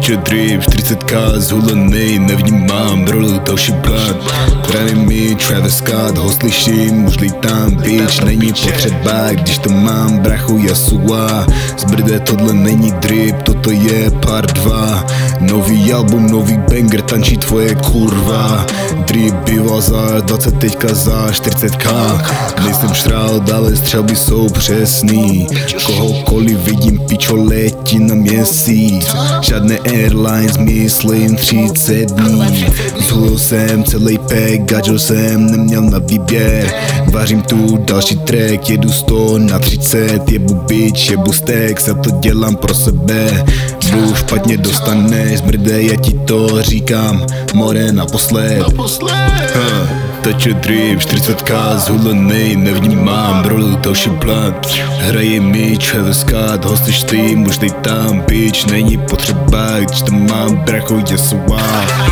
Teče drip, 40k zhulený, nevnímám rolu další blad. Hraje mi Travis Scott, ho slyším, už lítám, bitch, není potřeba, když to mám, brachu Yasua. Zbrde, tohle není drip, toto je part 2. Nový album, nový banger, tančí tvoje kurva. Drip býval za 20, teďka za 40k. Nejsem štrál, dále střelby jsou přesný. Kohokoliv vidím, pičo, letí na měsíc. Žádné airlines, myslím 30 dní. Zhulil jsem celý pack, gadžel jsem neměl na výběr. Vařím tu další track, jedu 100 na 30. Jebu bitch, jebu stack, za to dělám pro sebe. Bůh špatně dostaneš, zbrde, já ti to říkám, more naposled. Teče drip, 40k zhulený, nevnímám rolu další blad. Hraje mi Travis Scott, ho slyš ty, už dej tam, bitch, není potřeba, když to mám, bracho Yasua.